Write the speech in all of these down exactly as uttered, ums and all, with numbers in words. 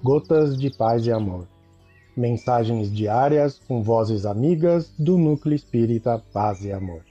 Gotas de Paz e Amor. Mensagens diárias com vozes amigas do Núcleo Espírita Paz e Amor.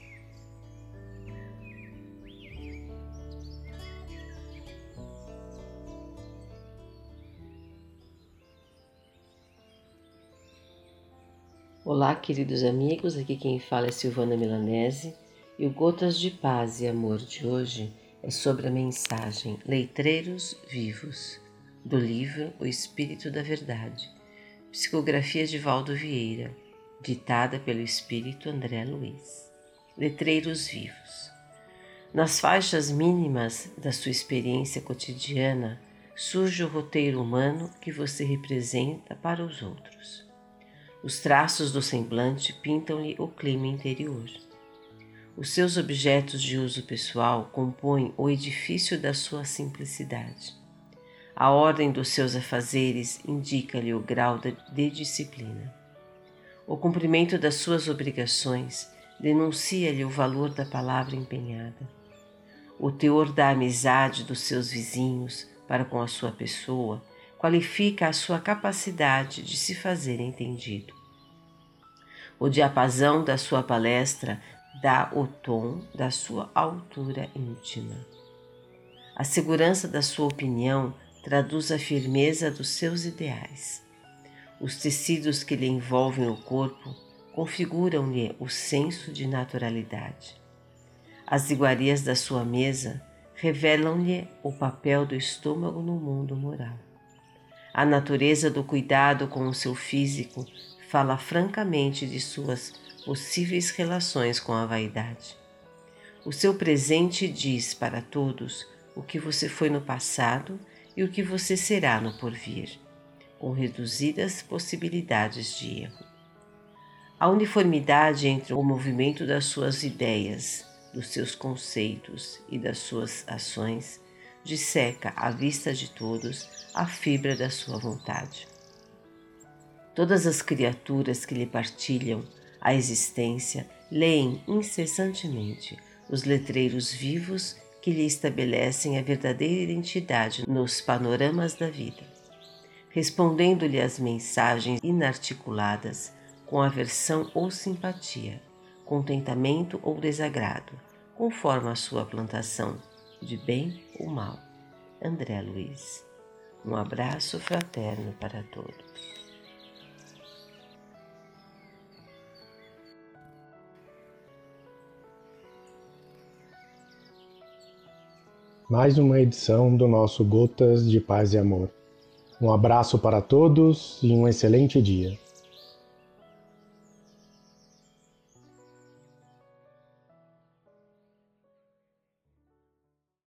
Olá, queridos amigos, aqui quem fala é Silvana Milanese e o Gotas de Paz e Amor de hoje é sobre a mensagem Letreiros Vivos, do livro O Espírito da Verdade, psicografia de Valdo Vieira, ditada pelo Espírito André Luiz. Letreiros Vivos. Nas faixas mínimas da sua experiência cotidiana surge o roteiro humano que você representa para os outros. Os traços do semblante pintam-lhe o clima interior. Os seus objetos de uso pessoal compõem o edifício da sua simplicidade. A ordem dos seus afazeres indica-lhe o grau de disciplina. O cumprimento das suas obrigações denuncia-lhe o valor da palavra empenhada. O teor da amizade dos seus vizinhos para com a sua pessoa qualifica a sua capacidade de se fazer entendido. O diapasão da sua palestra dá o tom da sua altura íntima. A segurança da sua opinião traduz a firmeza dos seus ideais. Os tecidos que lhe envolvem o corpo configuram-lhe o senso de naturalidade. As iguarias da sua mesa revelam-lhe o papel do estômago no mundo moral. A natureza do cuidado com o seu físico fala francamente de suas possíveis relações com a vaidade. O seu presente diz para todos o que você foi no passado e o que você será no porvir, com reduzidas possibilidades de erro. A uniformidade entre o movimento das suas ideias, dos seus conceitos e das suas ações disseca à vista de todos a fibra da sua vontade. Todas as criaturas que lhe partilham a existência leem incessantemente os letreiros vivos que lhe estabelecem a verdadeira identidade nos panoramas da vida, respondendo-lhe às mensagens inarticuladas com aversão ou simpatia, contentamento ou desagrado, conforme a sua plantação de bem ou mal. André Luiz. Um abraço fraterno para todos. Mais uma edição do nosso Gotas de Paz e Amor. Um abraço para todos e um excelente dia.